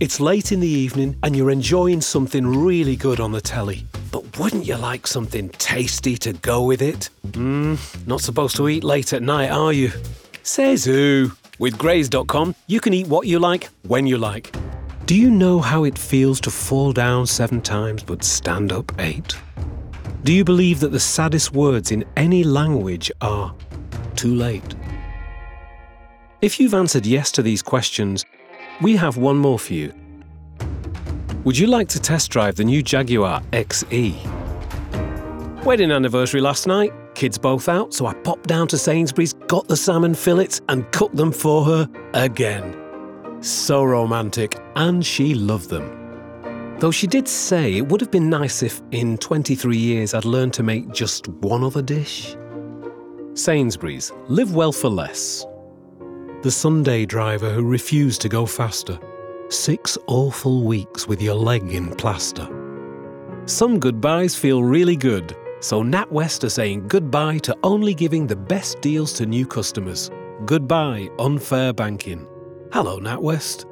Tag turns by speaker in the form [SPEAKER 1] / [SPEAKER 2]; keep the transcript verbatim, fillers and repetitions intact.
[SPEAKER 1] It's late in the evening and you're enjoying something really good on the telly. But wouldn't you like something tasty to go with it? Mmm, not supposed to eat late at night, are you? Says who? With Graze dot com, you can eat what you like, when you like. Do you know how it feels to fall down seven times but stand up eight? Do you believe that the saddest words in any language are too late? If you've answered yes to these questions, we have one more for you. Would you like to test drive the new Jaguar X E? Wedding anniversary last night, kids both out, so I popped down to Sainsbury's, got the salmon fillets and cooked them for her again. So romantic, and she loved them. Though she did say it would have been nice if, in twenty-three years, I'd learned to make just one other dish. Sainsbury's, live well for less. The Sunday driver who refused to go faster. Six awful weeks with your leg in plaster. Some goodbyes feel really good, so NatWest are saying goodbye to only giving the best deals to new customers. Goodbye, unfair banking. Hello, NatWest.